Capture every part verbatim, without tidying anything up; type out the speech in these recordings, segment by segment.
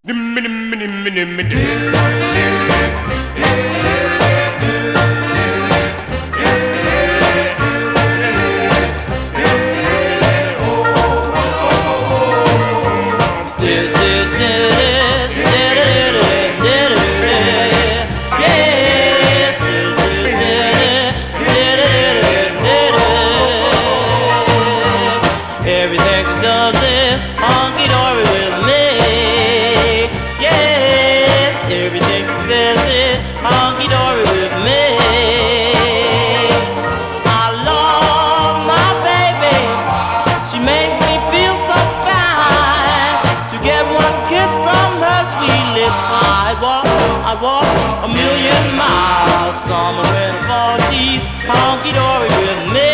Everything she does is honky-dory with me. Yes, everything she says is honky-dory with me. I love my baby. She makes me feel so fine. To get one kiss from her sweet lips, I walk, I walk a million miles. Summer, winter, fall, she's honky-dory with me.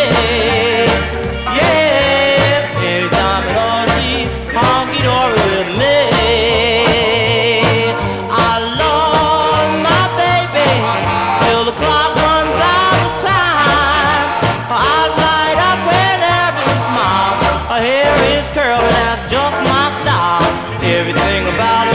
Curl, that's just my style. Everything about it